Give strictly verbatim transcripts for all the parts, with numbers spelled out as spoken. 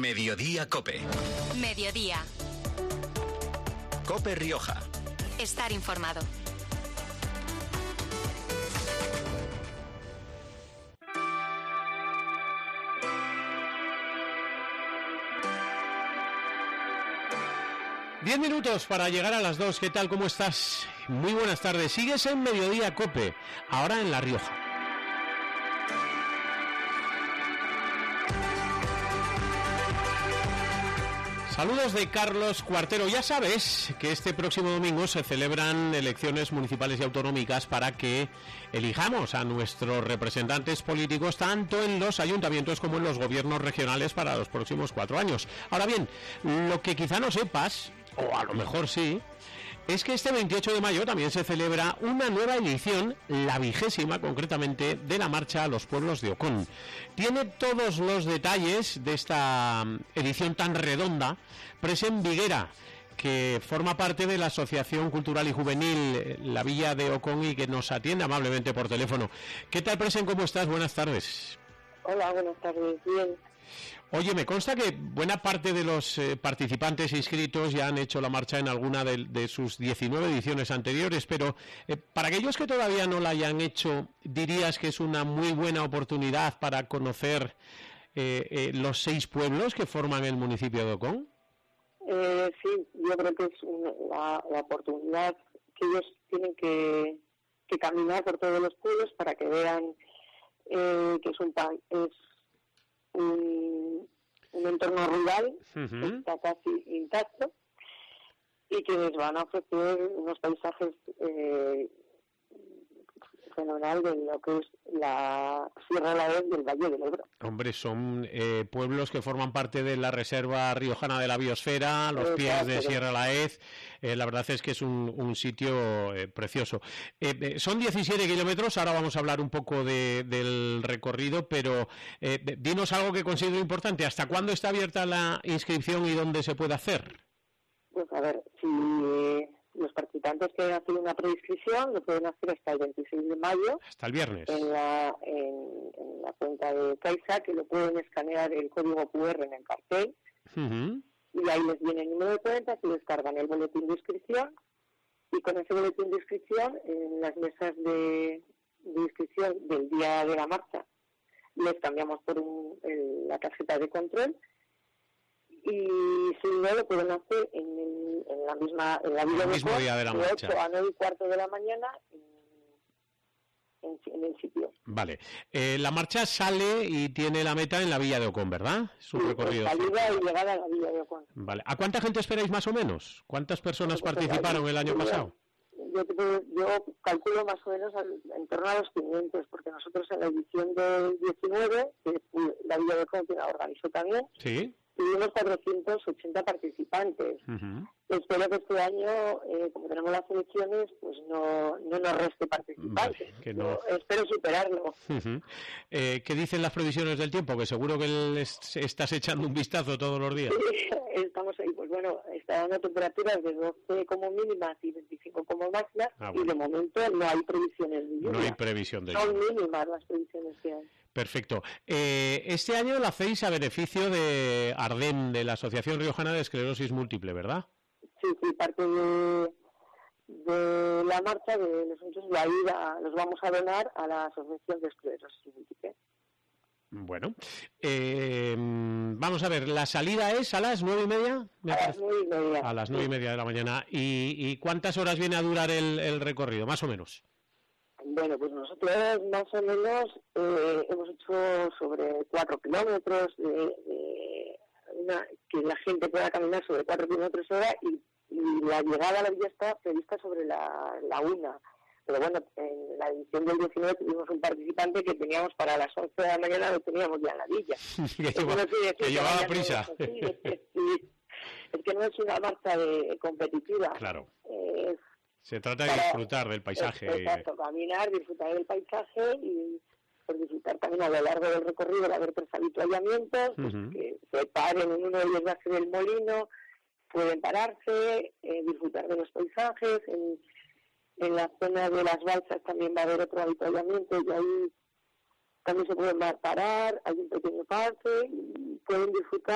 Mediodía Cope. Mediodía. Cope Rioja. Estar informado. Diez minutos para llegar a las dos. ¿Qué tal? ¿Cómo estás? Muy buenas tardes. Sigues en Mediodía Cope, ahora en La Rioja. Saludos de Carlos Cuartero. Ya sabes que este próximo domingo se celebran elecciones municipales y autonómicas para que elijamos a nuestros representantes políticos tanto en los ayuntamientos como en los gobiernos regionales para los próximos cuatro años. Ahora bien, lo que quizá no sepas, o a lo mejor sí, es que este veintiocho de mayo también se celebra una nueva edición, la vigésima concretamente, de la Marcha a los Pueblos de Ocón. Tiene todos los detalles de esta edición tan redonda Presen Viguera, que forma parte de la Asociación Cultural y Juvenil La Villa de Ocón y que nos atiende amablemente por teléfono. ¿Qué tal, Presen? ¿Cómo estás? Buenas tardes. Hola, buenas tardes. Bien. Oye, me consta que buena parte de los eh, participantes inscritos ya han hecho la marcha en alguna de, de sus diecinueve ediciones anteriores, pero eh, para aquellos que todavía no la hayan hecho, ¿dirías que es una muy buena oportunidad para conocer eh, eh, los seis pueblos que forman el municipio de Ocón? Eh, sí, yo creo que es una, la, la oportunidad que ellos tienen que, que caminar por todos los pueblos para que vean eh, que es un país... Un, un entorno rural uh-huh. que está casi intacto y que les van a ofrecer unos paisajes eh, fenomenal de lo que es la Sierra Alavés del Valle del Ebro. Hombre, son eh, pueblos que forman parte de la Reserva Riojana de la Biosfera, los pies Exacto. de Sierra Alavés. Eh, la verdad es que es un, un sitio eh, precioso. Eh, eh, son diecisiete kilómetros, ahora vamos a hablar un poco de, del recorrido, pero eh, dinos algo que considero importante. ¿Hasta cuándo está abierta la inscripción y dónde se puede hacer? Pues a ver, si... los participantes que hacen una preinscripción lo pueden hacer hasta el veintiséis de mayo. Hasta el viernes. En la, en, en la cuenta de Caixa, que lo pueden escanear el código cu erre en el cartel. Uh-huh. Y ahí les viene el número de cuenta, se descargan el boletín de inscripción. Y con ese boletín de inscripción, en las mesas de, de inscripción del día de la marcha, les cambiamos por un, el, la tarjeta de control. Y si no, lo pueden hacer en, el, en la misma en la vida el mismo de, día de la de marcha. ocho a nueve y cuarto de la mañana en, en, en el sitio. Vale. Eh, la marcha sale y tiene la meta en la Villa de Ocón, ¿verdad? Su sí, recorrido. Salida y llegada a la Villa de Ocón. Vale. ¿A cuánta gente esperáis más o menos? ¿Cuántas personas pues participaron pues, el año yo, pasado? Yo, yo calculo más o menos al, en torno a los quinientos, porque nosotros en la edición del diecinueve, que la Villa de Ocón la organizó también, sí. Tuvimos cuatrocientos ochenta participantes. Uh-huh. Espero que este año, eh, como tenemos las elecciones, pues no, no nos reste participantes. Vale, que no. Yo espero superarlo. Uh-huh. Eh, ¿Qué dicen las previsiones del tiempo? Que seguro que les estás echando un vistazo todos los días. Sí, estamos ahí. Pues bueno, está dando temperaturas de doce como mínimas y veinticinco como máximas. Ah, bueno. Y de momento no hay previsiones de lluvia. No hay previsión de lluvia. lluvia. Son mínimas las previsiones que hay. Perfecto. Eh, este año lo hacéis a beneficio de ARDEM, de la Asociación Riojana de Esclerosis Múltiple, ¿verdad? Sí, sí, parte de, de la marcha de nosotros la ida los vamos a donar a la Asociación de Esclerosis Múltiple. Bueno, eh, vamos a ver, ¿la salida es a las nueve y media? A las nueve y media. A las nueve y media de la mañana. ¿Y, y cuántas horas viene a durar el, el recorrido, más o menos? Bueno, pues nosotros más o menos eh, hemos hecho sobre cuatro kilómetros, de, de una, que la gente pueda caminar sobre cuatro kilómetros hora y, y la llegada a la villa está prevista sobre la, la una. Pero bueno, en la edición del diecinueve tuvimos un participante que teníamos para las once de la mañana, lo teníamos ya en la villa. que lleva, no que que llevaba prisa. No es, así, es, que, es que no es una marcha de, competitiva. Claro. Es, Se trata de disfrutar del paisaje. Exacto, caminar, disfrutar del paisaje y por disfrutar también a lo largo del recorrido va a haber tres avituallamientos, pues, uh-huh. que se paren en uno de ellos va a ser el molino, pueden pararse, eh, disfrutar de los paisajes, en, en la zona de las balsas también va a haber otro avituallamiento y ahí también se pueden parar, hay un pequeño parque y pueden disfrutar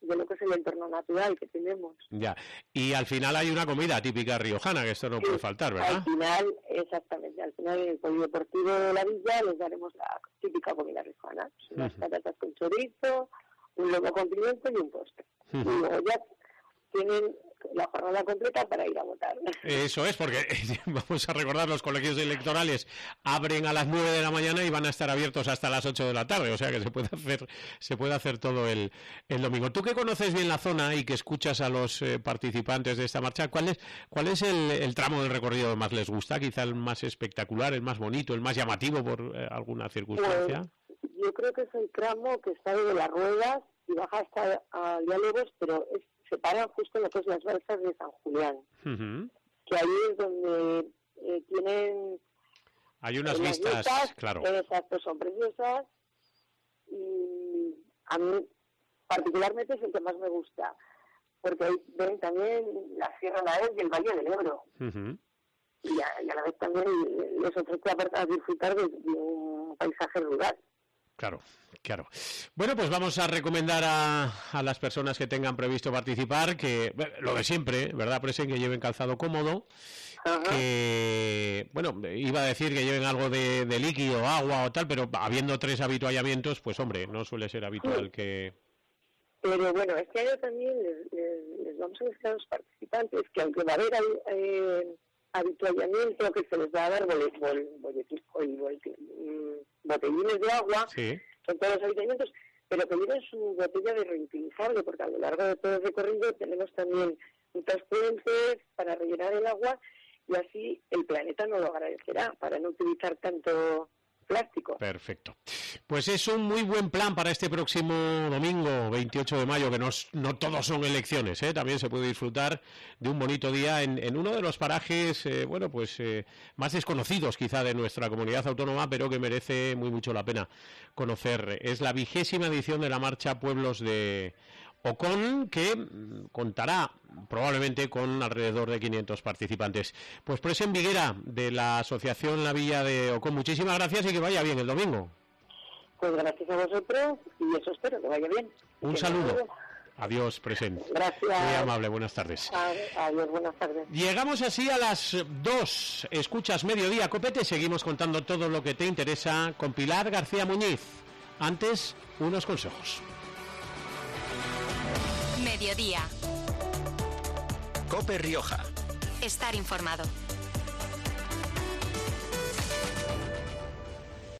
de lo que es el entorno natural que tenemos. Ya, y al final hay una comida típica riojana, que esto no sí, puede faltar, ¿verdad? Al final, exactamente, al final en el polideportivo de la villa les daremos la típica comida riojana, unas uh-huh. patatas con chorizo, un lomo con pimiento y un postre. Uh-huh. Y luego ya tienen la jornada completa para ir a votar. Eso es, porque vamos a recordar, los colegios electorales abren a las nueve de la mañana y van a estar abiertos hasta las ocho de la tarde, o sea que se puede hacer se puede hacer todo el, el domingo. Tú que conoces bien la zona y que escuchas a los eh, participantes de esta marcha, ¿cuál es cuál es el, el tramo del recorrido que más les gusta? Quizá el más espectacular, el más bonito, el más llamativo por eh, alguna circunstancia. Pues, yo creo que es el tramo que está de las ruedas y baja hasta a Diálogos, pero es se paran justo en lo que es las balsas de San Julián, uh-huh. que ahí es donde eh, tienen... Hay unas eh, vistas, vistas, claro. Exacto, son preciosas, y a mí particularmente es el que más me gusta, porque ahí ven también la Sierra Naez y el Valle del Ebro, uh-huh. y, a, y a la vez también les ofrece a, a disfrutar de, de un paisaje rural. Claro, claro. Bueno, pues vamos a recomendar a, a las personas que tengan previsto participar que, lo de siempre, ¿verdad, Presen? Que lleven calzado cómodo, ajá. Que, bueno, iba a decir que lleven algo de, de líquido, agua o tal, pero habiendo tres habituallamientos, pues hombre, no suele ser habitual sí. que... Pero bueno, este año también les, les, les vamos a decir a los participantes que aunque va a haber eh, habituallamiento, que se les va a dar bolet, bol, boletín, bol, boletín, botellines de agua, sí. Con todos los habituallamientos, pero que lleven su botella de reutilizable, porque a lo largo de todo el recorrido tenemos también muchas fuentes para rellenar el agua, y así el planeta nos lo agradecerá, para no utilizar tanto plástico. Perfecto. Pues es un muy buen plan para este próximo domingo, veintiocho de mayo, que no, no todos son elecciones, ¿eh? También se puede disfrutar de un bonito día en, en uno de los parajes, eh, bueno, pues eh, más desconocidos quizá de nuestra comunidad autónoma, pero que merece muy mucho la pena conocer. Es la vigésima edición de la Marcha Pueblos de Ocón, que contará probablemente con alrededor de quinientos participantes. Pues Presen Viguera, de la Asociación La Villa de Ocón, muchísimas gracias y que vaya bien el domingo. Pues gracias a vosotros y eso espero, que vaya bien. Un saludo. Adiós, Presen. Gracias. Muy amable, buenas tardes. Adiós, buenas tardes. Llegamos así a las dos. Escuchas Mediodía Copete, seguimos contando todo lo que te interesa con Pilar García Muñiz. Antes, unos consejos. Mediodía. COPE Rioja. Estar informado.